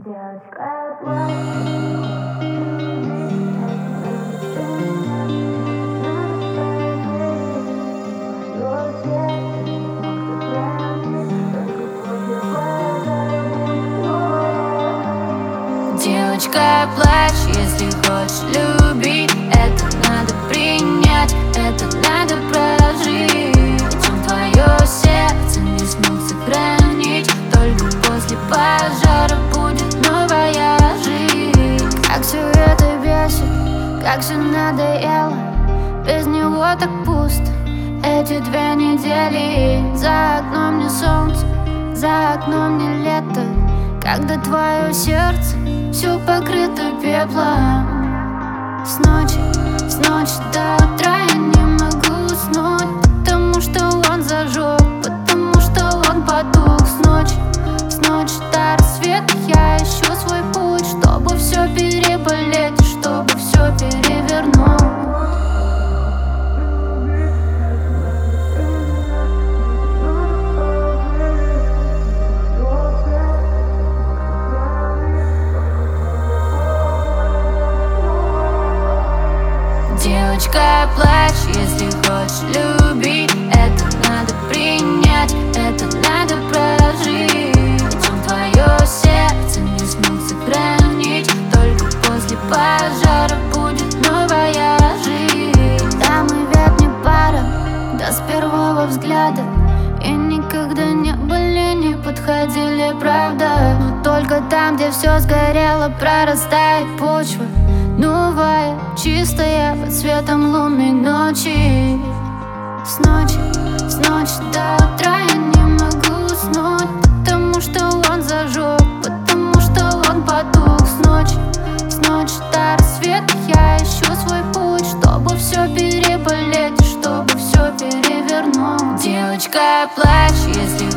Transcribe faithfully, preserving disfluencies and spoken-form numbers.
Девочка, плачь. Девочка, плачь, если хочешь любить. Это надо принять, это надо прожить. Он твое сердце не смог сохранить. Только после пожара будет новая жизнь. Как все это бесит, как же надоело. Без него так пусто эти две недели. За окном не солнце, за окном не лето. Когда твое сердце все покрыто пеплом. С ночи, с ночи до утра я не могу уснуть, потому что он зажег, потому что он потух. С ночи, с ночи до рассвета я ищу свой путь, чтобы все переболеть, чтобы все перевернуть. Девочка, плачь, если хочешь любить. Это надо принять, это надо прожить. Он твое сердце не смог сохранить. Только после пожара будет новая жизнь. Да, мы ведь не пара, да с первого взгляда. И никогда не были, не подходили, правда. Но только там, где все сгорело, прорастает почва новая, чистая, под светом лунной ночи. С ночи, с ночи до утра я не могу уснуть, потому что он зажег, потому что он потух. С ночи, с ночи до рассвета я ищу свой путь, чтобы все переболеть, чтобы все перевернуть. Девочка, плачь, если